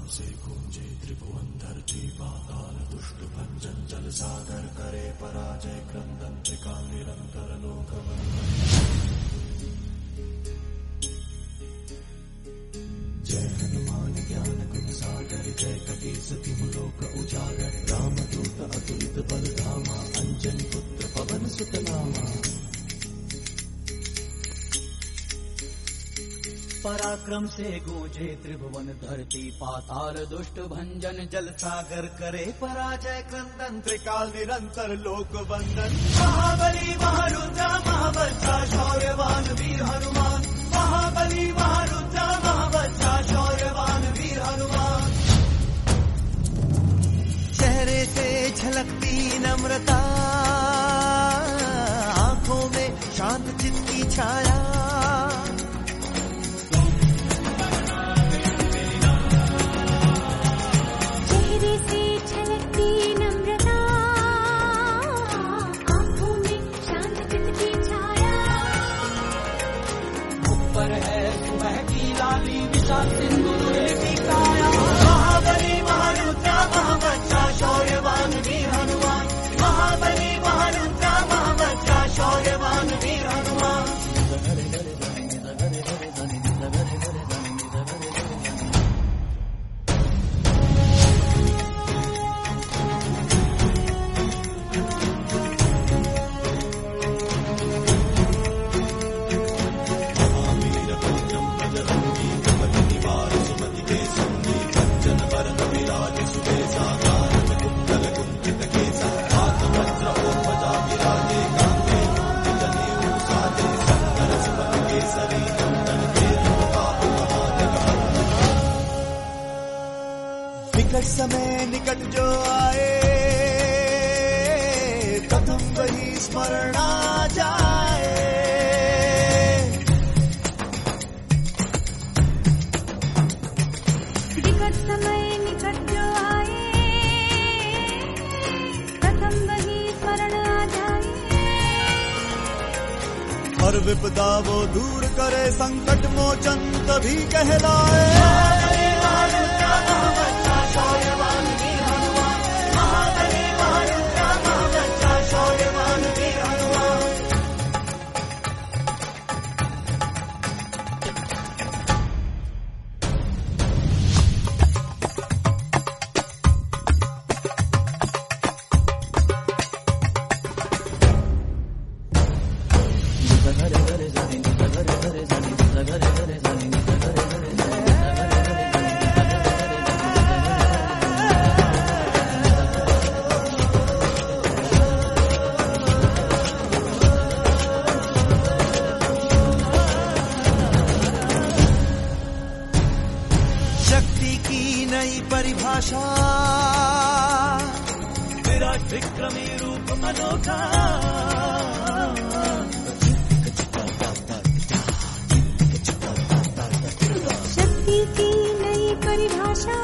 से गूंजे त्रिभुवन धरती पाताल दुष्ट भंजन जल सागर करे पराजय क्रंदन त्रिकाल निरंतर लोक वंदन। जय हनुमान ज्ञान गुण सागर जय कपीस तिहु लोक उजागर रामदूत अतुलित बल धामा अंजनी पुत्र पवन सुत नामा। पराक्रम से गूंजे त्रिभुवन धरती पाताल दुष्ट भंजन जल सागर करे पराजय क्रंदन त्रिकाल निरंतर लोक वंदन। महाबली महारुद्र महाबलसा शौर्यवान वीर हनुमान। महाबली महारुद्र महाबलसा शौर्यवान वीर हनुमान। चेहरे से झलकती नम्रता आंखों में शांत चित्त की छाया। महाबली महारुद्र महाबलसा शौर्यवान वीर हनुमान। महाबली महारुद्र महाबलसा शौर्यवान वीर हनुमान। निकट समय निकट जो आए प्रथम वही स्मरण आ जाए। निकट समय निकट जो आए प्रथम वही स्मरण आ जाए। हर विपदा वो दूर करे संकट मोचन तभी कहलाए। शौर्यवान वीर हनुमान। महाबली महारुद्र महाबलसा शौर्यवान वीर हनुमान। परिभाषा विराट विक्रमी रूप अनोखा। शक्ति की नई परिभाषा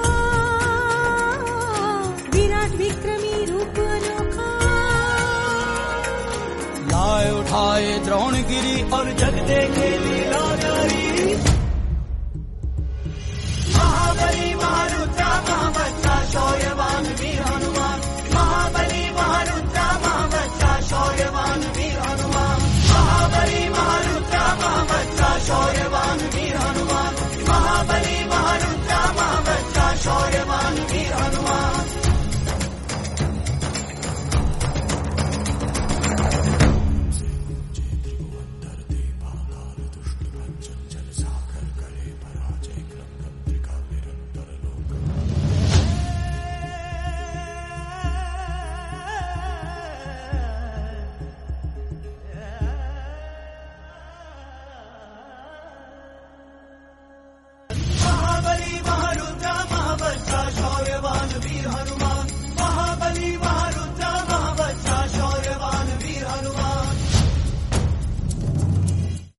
विराट विक्रमी रूप अनोखा। लाए उठाए द्रोणगिरी और जगदे